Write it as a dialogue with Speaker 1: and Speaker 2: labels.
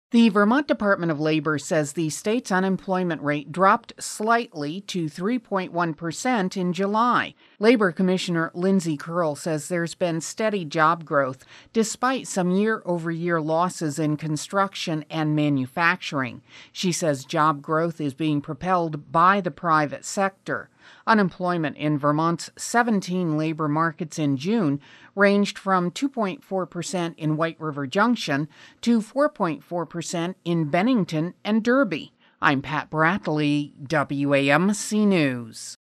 Speaker 1: The Vermont Department of Labor says the state's unemployment rate dropped slightly to 3.1% in July. Labor Commissioner Lindsay Curl says there's been steady job growth despite some year-over-year losses in construction and manufacturing. She says job growth is being propelled by the private sector. Unemployment in Vermont's 17 labor markets in June ranged from 2.4% in White River Junction to 4.4% in Bennington and Derby. I'm Pat Bradley, WAMC News.